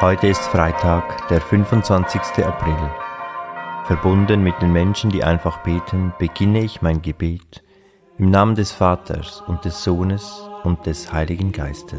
Heute ist Freitag, der 25. April. Verbunden mit den Menschen, die einfach beten, beginne ich mein Gebet im Namen des Vaters und des Sohnes und des Heiligen Geistes.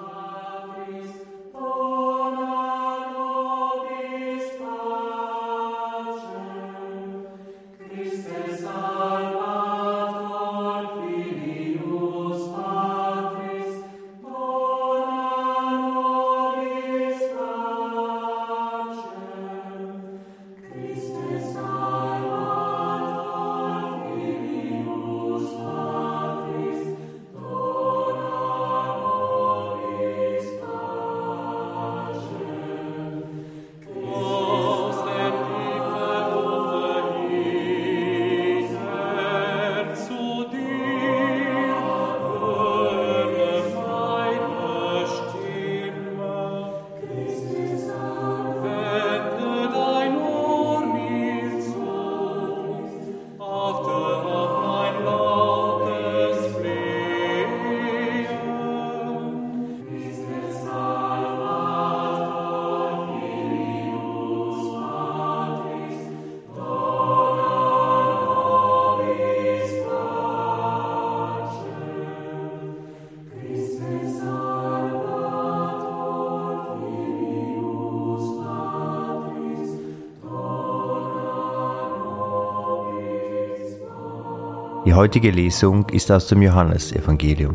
Die heutige Lesung ist aus dem Johannesevangelium.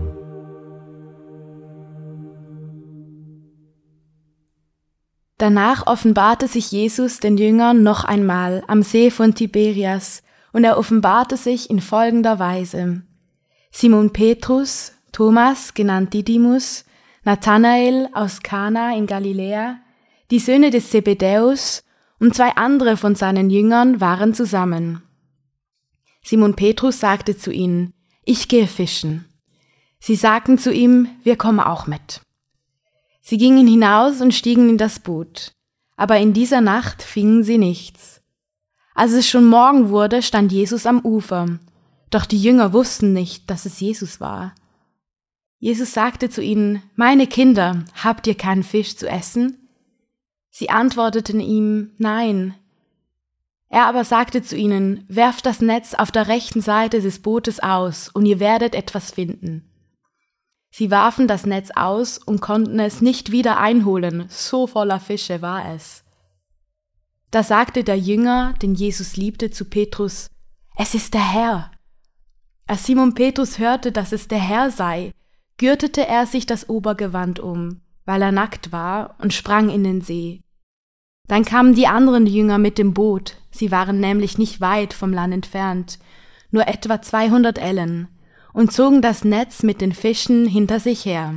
Danach offenbarte sich Jesus den Jüngern noch einmal am See von Tiberias, und er offenbarte sich in folgender Weise: Simon Petrus, Thomas, genannt Didymus, Nathanael aus Kana in Galiläa, die Söhne des Zebedäus und 2 andere von seinen Jüngern waren zusammen. Simon Petrus sagte zu ihnen: Ich gehe fischen. Sie sagten zu ihm: Wir kommen auch mit. Sie gingen hinaus und stiegen in das Boot, aber in dieser Nacht fingen sie nichts. Als es schon Morgen wurde, stand Jesus am Ufer, doch die Jünger wussten nicht, dass es Jesus war. Jesus sagte zu ihnen: Meine Kinder, habt ihr keinen Fisch zu essen? Sie antworteten ihm: Nein. Er aber sagte zu ihnen: Werft das Netz auf der rechten Seite des Bootes aus, und ihr werdet etwas finden. Sie warfen das Netz aus und konnten es nicht wieder einholen, so voller Fische war es. Da sagte der Jünger, den Jesus liebte, zu Petrus: Es ist der Herr. Als Simon Petrus hörte, dass es der Herr sei, gürtete er sich das Obergewand um, weil er nackt war, und sprang in den See. Dann kamen die anderen Jünger mit dem Boot, sie waren nämlich nicht weit vom Land entfernt, nur etwa 200 Ellen, und zogen das Netz mit den Fischen hinter sich her.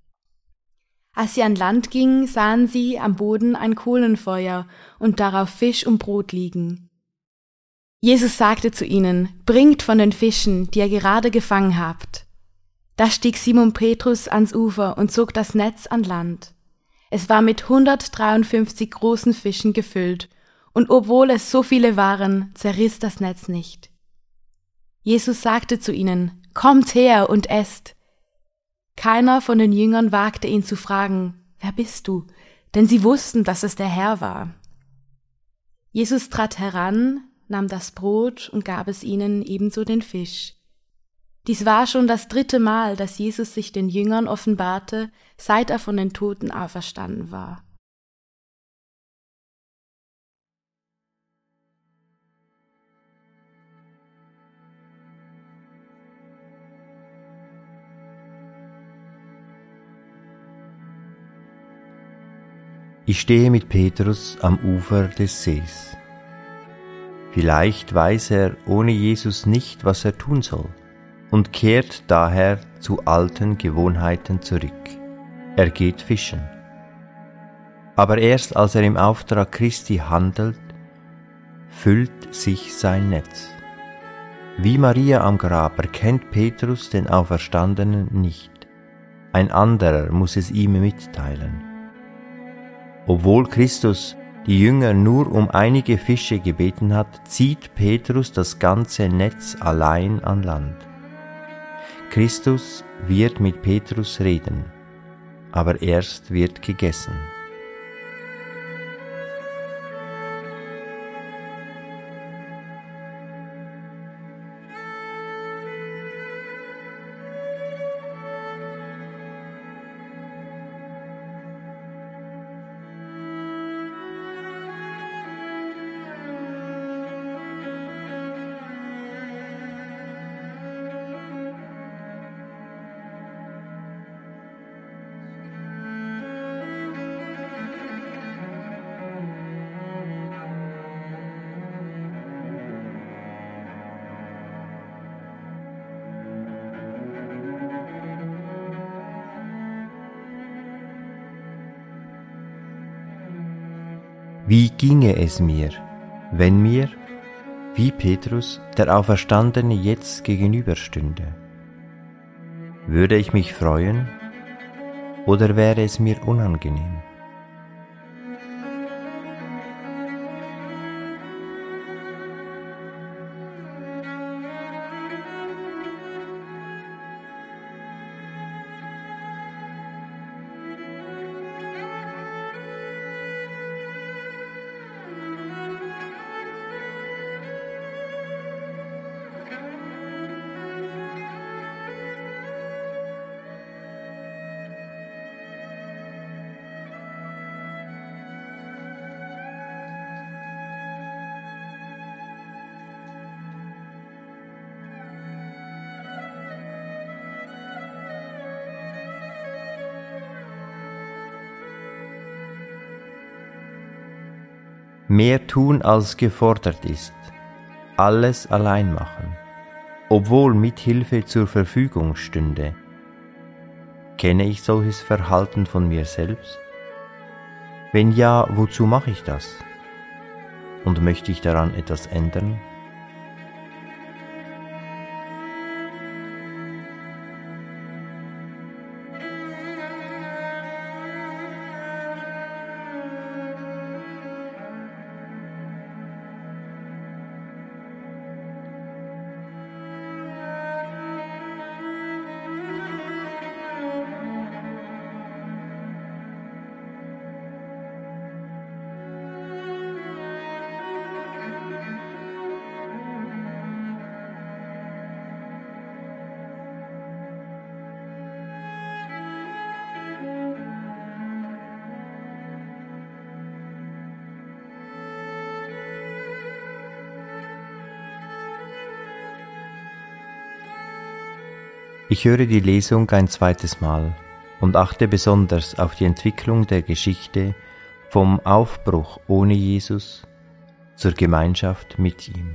Als sie an Land gingen, sahen sie am Boden ein Kohlenfeuer und darauf Fisch und Brot liegen. Jesus sagte zu ihnen: Bringt von den Fischen, die ihr gerade gefangen habt. Da stieg Simon Petrus ans Ufer und zog das Netz an Land. Es war mit 153 großen Fischen gefüllt, und obwohl es so viele waren, zerriss das Netz nicht. Jesus sagte zu ihnen: Kommt her und esst. Keiner von den Jüngern wagte ihn zu fragen: Wer bist du? Denn sie wussten, dass es der Herr war. Jesus trat heran, nahm das Brot und gab es ihnen, ebenso den Fisch. Dies war schon das 3. Mal, dass Jesus sich den Jüngern offenbarte, seit er von den Toten auferstanden war. Ich stehe mit Petrus am Ufer des Sees. Vielleicht weiß er ohne Jesus nicht, was er tun soll, und kehrt daher zu alten Gewohnheiten zurück. Er geht fischen. Aber erst als er im Auftrag Christi handelt, füllt sich sein Netz. Wie Maria am Grab erkennt Petrus den Auferstandenen nicht. Ein anderer muss es ihm mitteilen. Obwohl Christus die Jünger nur um einige Fische gebeten hat, zieht Petrus das ganze Netz allein an Land. Christus wird mit Petrus reden, aber erst wird gegessen. Wie ginge es mir, wenn mir, wie Petrus, der Auferstandene jetzt gegenüberstünde? Würde ich mich freuen oder wäre es mir unangenehm? Mehr tun als gefordert ist, alles allein machen, obwohl Mithilfe zur Verfügung stünde. Kenne ich solches Verhalten von mir selbst? Wenn ja, wozu mache ich das? Und möchte ich daran etwas ändern? Ich höre die Lesung ein zweites Mal und achte besonders auf die Entwicklung der Geschichte vom Aufbruch ohne Jesus zur Gemeinschaft mit ihm.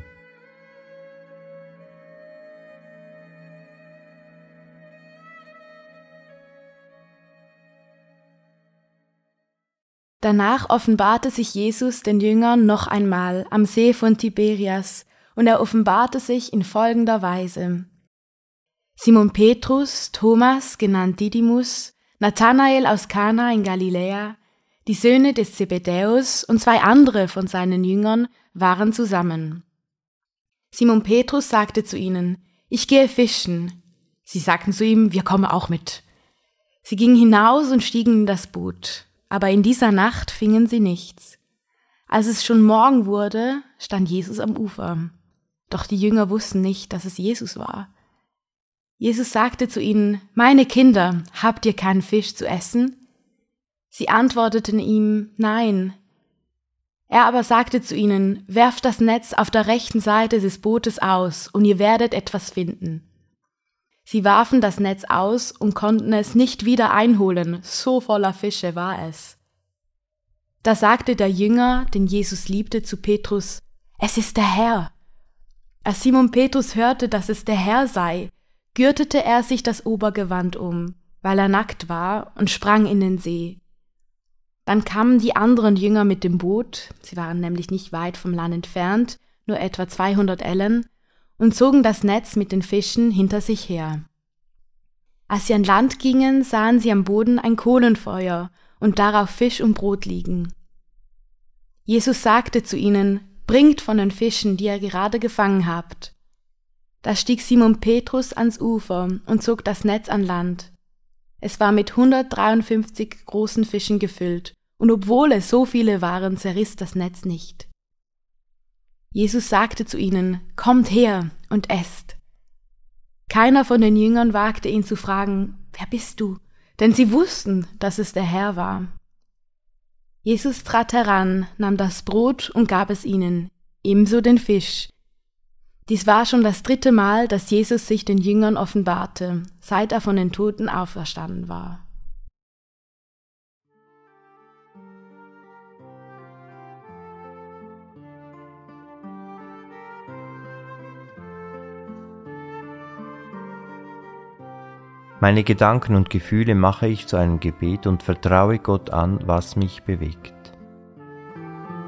Danach offenbarte sich Jesus den Jüngern noch einmal am See von Tiberias, und er offenbarte sich in folgender Weise. Simon Petrus, Thomas, genannt Didymus, Nathanael aus Kana in Galiläa, die Söhne des Zebedäus und 2 andere von seinen Jüngern waren zusammen. Simon Petrus sagte zu ihnen, »Ich gehe fischen.« Sie sagten zu ihm, »Wir kommen auch mit.« Sie gingen hinaus und stiegen in das Boot, aber in dieser Nacht fingen sie nichts. Als es schon Morgen wurde, stand Jesus am Ufer. Doch die Jünger wussten nicht, dass es Jesus war. Jesus sagte zu ihnen, »Meine Kinder, habt ihr keinen Fisch zu essen?« Sie antworteten ihm, »Nein.« Er aber sagte zu ihnen, »Werft das Netz auf der rechten Seite des Bootes aus, und ihr werdet etwas finden.« Sie warfen das Netz aus und konnten es nicht wieder einholen, so voller Fische war es. Da sagte der Jünger, den Jesus liebte, zu Petrus, »Es ist der Herr.« Als Simon Petrus hörte, dass es der Herr sei, gürtete er sich das Obergewand um, weil er nackt war, und sprang in den See. Dann kamen die anderen Jünger mit dem Boot, sie waren nämlich nicht weit vom Land entfernt, nur etwa 200 Ellen, und zogen das Netz mit den Fischen hinter sich her. Als sie an Land gingen, sahen sie am Boden ein Kohlenfeuer und darauf Fisch und Brot liegen. Jesus sagte zu ihnen, »Bringt von den Fischen, die ihr gerade gefangen habt.« Da stieg Simon Petrus ans Ufer und zog das Netz an Land. Es war mit 153 großen Fischen gefüllt, und obwohl es so viele waren, zerriss das Netz nicht. Jesus sagte zu ihnen, »Kommt her und esst.« Keiner von den Jüngern wagte ihn zu fragen, »Wer bist du?«, denn sie wussten, dass es der Herr war. Jesus trat heran, nahm das Brot und gab es ihnen, ebenso den Fisch. Dies war schon das 3. Mal, dass Jesus sich den Jüngern offenbarte, seit er von den Toten auferstanden war. Meine Gedanken und Gefühle mache ich zu einem Gebet und vertraue Gott an, was mich bewegt.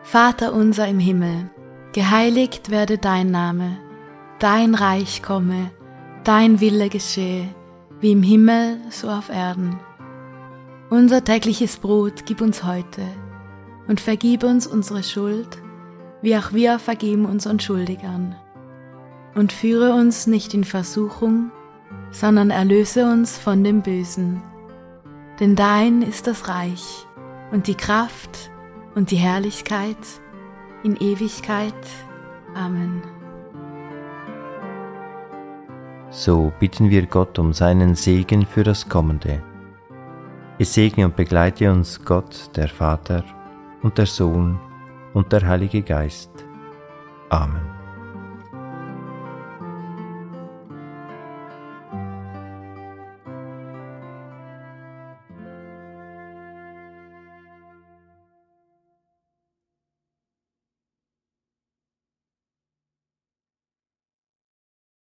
Vater unser im Himmel, geheiligt werde dein Name, dein Reich komme, dein Wille geschehe, wie im Himmel so auf Erden. Unser tägliches Brot gib uns heute und vergib uns unsere Schuld, wie auch wir vergeben unseren Schuldigern. Und führe uns nicht in Versuchung, sondern erlöse uns von dem Bösen. Denn dein ist das Reich und die Kraft und die Herrlichkeit in Ewigkeit. Amen. So bitten wir Gott um seinen Segen für das Kommende. Es segne und begleite uns Gott, der Vater und der Sohn und der Heilige Geist. Amen.